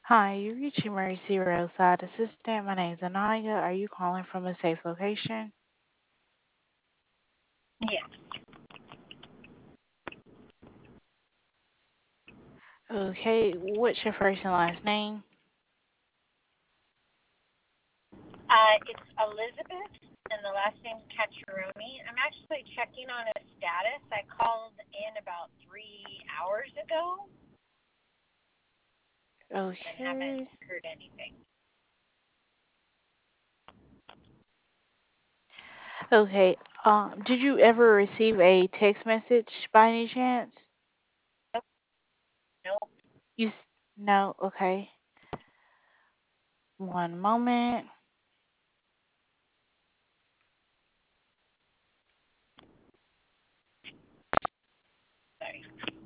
Hi, you reached Emergency Roadside Assistant. My name is Anaya. Are you calling from a safe location? Yes. Okay, what's your first and last name? It's Elizabeth, and the last name's Cacciaroni. I'm actually checking on a status. I called in about 3 hours ago and haven't Okay. heard anything. Okay. Did you ever receive a text message by any chance? Nope, nope. You no. Okay. One moment. Sorry.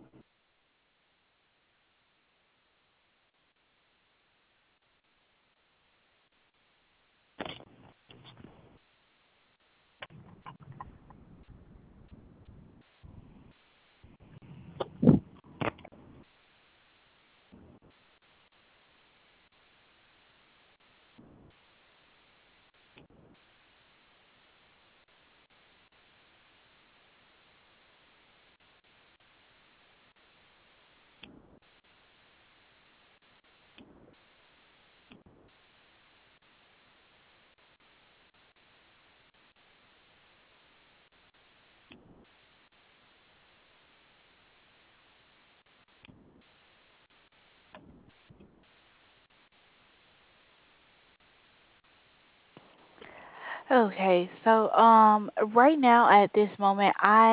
Okay. So right now at this moment,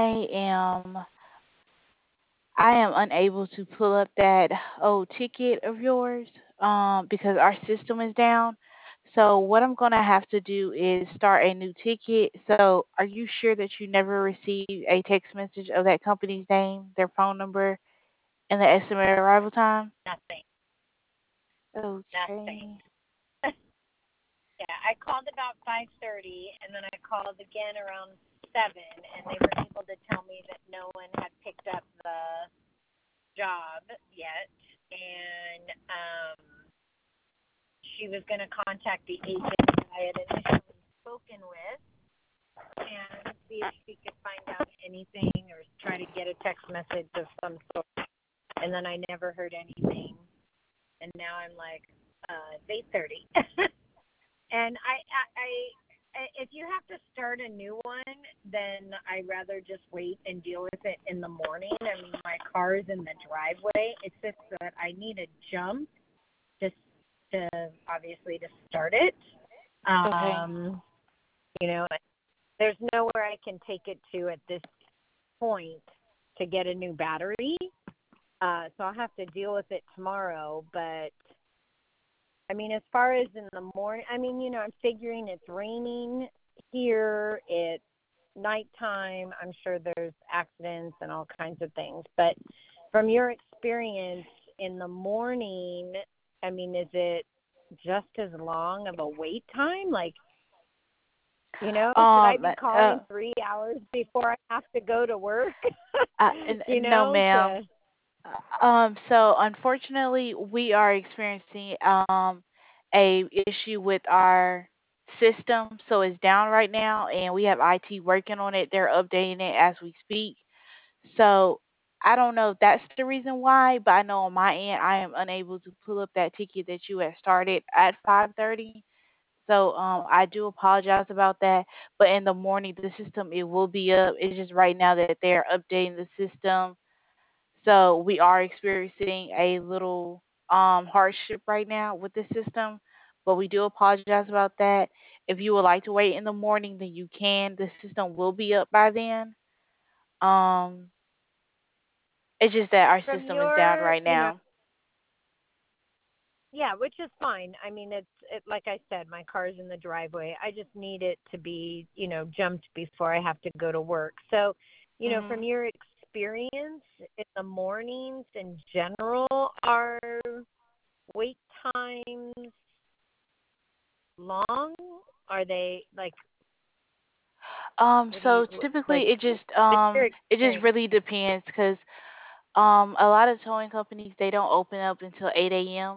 I am unable to pull up that old ticket of yours because our system is down. So what I'm gonna have to do is start a new ticket. So are you sure that you never received a text message of that company's name, their phone number, and the estimated arrival time? Nothing. Nothing. Okay. Yeah, I called about 5:30, and then I called again around 7, and they were able to tell me that no one had picked up the job yet, and she was going to contact the agent that I had initially spoken with and see if she could find out anything or try to get a text message of some sort. And then I never heard anything. And now I'm like, it's 8:30. And if you have to start a new one, then I'd rather just wait and deal with it in the morning. I mean, my car's in the driveway. It's just that I need a jump just to obviously to start it. Okay. Um, you know, there's nowhere I can take it to at this point to get a new battery. So I'll have to deal with it tomorrow. But I mean, as far as in the morning, I mean, I'm figuring it's raining here. It's nighttime. I'm sure there's accidents and all kinds of things. But from your experience in the morning, I mean, is it just as long of a wait time? Like, should I Um. be calling 3 hours before I have to go to work? No, ma'am. To So unfortunately, we are experiencing a issue with our system, so it's down right now, and we have IT working on it. They're updating it as we speak. So I don't know if that's the reason why, but I know on my end, I am unable to pull up that ticket that you had started at 5:30. So I do apologize about that. But in the morning, the system it will be up. It's just right now that they're updating the system, so we are experiencing a little hardship right now with the system, but we do apologize about that. If you would like to wait in the morning, then you can. The system will be up by then. Um, it's just that our from system is down your, right now. yeah, which is fine. I mean, like I said, my car's in the driveway. I just need it to be, jumped before I have to go to work. So, from Mhm. your experience in the mornings in general, are wait times long? Are they like, what do you So typically like? What's your it just experience? really depends because a lot of towing companies they don't open up until 8 a.m.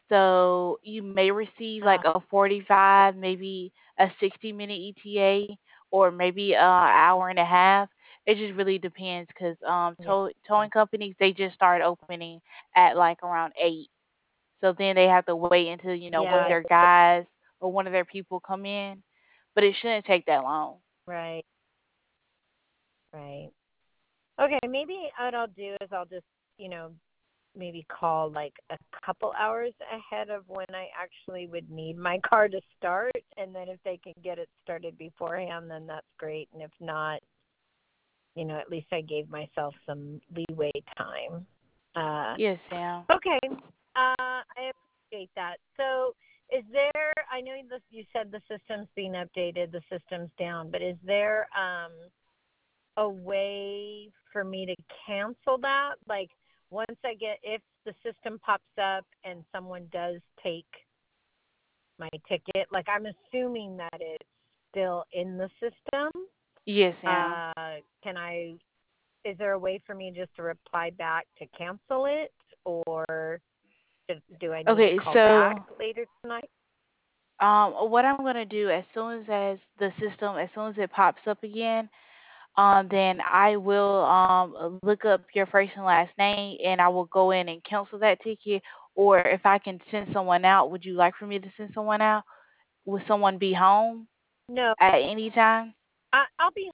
So you may receive like Uh, a 45, maybe a 60-minute ETA, or maybe an hour and a half. It just really depends because yeah, towing companies, they just start opening at like around 8. So then they have to wait until, one of yeah, their guys or one of their people come in. But it shouldn't take that long. right, right. Okay, maybe what I'll do is I'll just, you know, maybe call like a couple hours ahead of when I actually would need my car to start, and then if they can get it started beforehand, then that's great. And if not, at least I gave myself some leeway time. Yes, Sam. Okay, I appreciate that. So, is there? I know you said the system's being updated, the system's down, but is there a way for me to cancel that? Like once if the system pops up and someone does take my ticket, like I'm assuming that it's still in the system. Yes, Sam. Can I? Is there a way for me just to reply back to cancel it, or do I need to Okay, call back so later tonight? what I'm gonna do as the system, as soon as it pops up again, then I will look up your first and last name, and I will go in and cancel that ticket. Or if I can send someone out, would you like for me to send someone out? Will someone be home No, at any time? I'll be.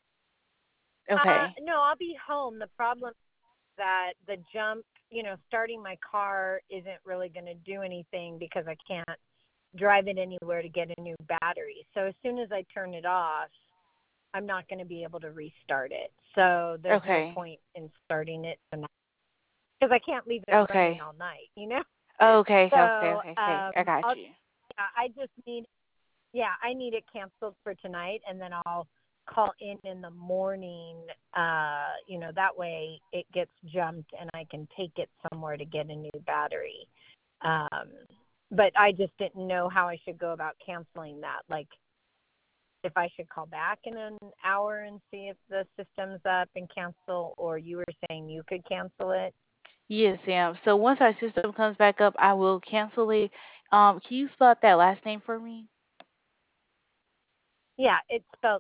Okay. No, I'll be home. The problem that the jump, starting my car isn't really going to do anything because I can't drive it anywhere to get a new battery. So as soon as I turn it off, I'm not going to be able to restart it. So there's no Okay. point in starting it tonight because I can't leave it running Okay. all night. Okay. So Okay. Okay. Okay. I got I'll you. yeah, I just need I need it canceled for tonight, and then I'll call in the morning. That way it gets jumped, and I can take it somewhere to get a new battery. Um, but I just didn't know how I should go about canceling that. Like, if I should call back in an hour and see if the system's up and cancel, or you were saying you could cancel it. Yes, Sam. So once our system comes back up, I will cancel it. Can you spell out that last name for me? Yeah, it's spelled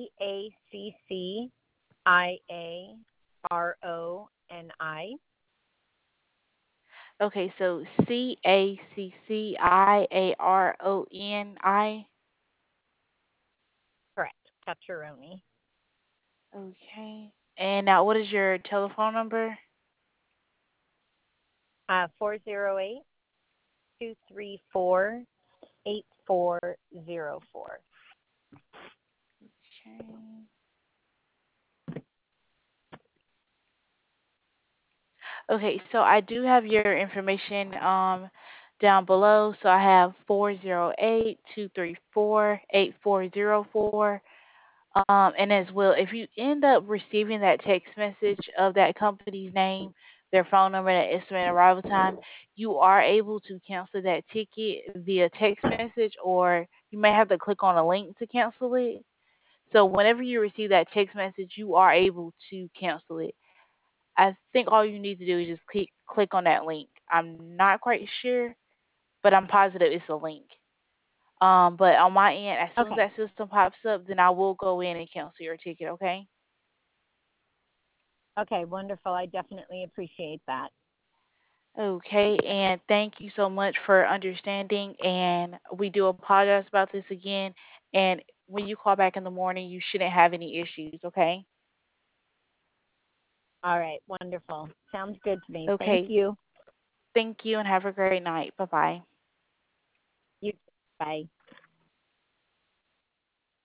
Cacciaroni. Okay, so Cacciaroni. Correct. Cacciaroni. Okay. And now, what is your telephone number? 408-234-8404. Okay. Okay, so I do have your information down below. So I have 408-234-8404. And as well, if you end up receiving that text message of that company's name, their phone number, and estimated arrival time, you are able to cancel that ticket via text message, or you may have to click on a link to cancel it. So whenever you receive that text message, you are able to cancel it. I think all you need to do is just click on that link. I'm not quite sure, but I'm positive it's a link. But on my end, as soon as Okay. that system pops up, then I will go in and cancel your ticket. Okay. Okay, wonderful. I definitely appreciate that. Okay, and thank you so much for understanding. And we do apologize about this again. And when you call back in the morning, you shouldn't have any issues. Okay. All right, wonderful. Sounds good to me. Thank Okay. you. Thank you, and have a great night. Bye bye. You. Bye.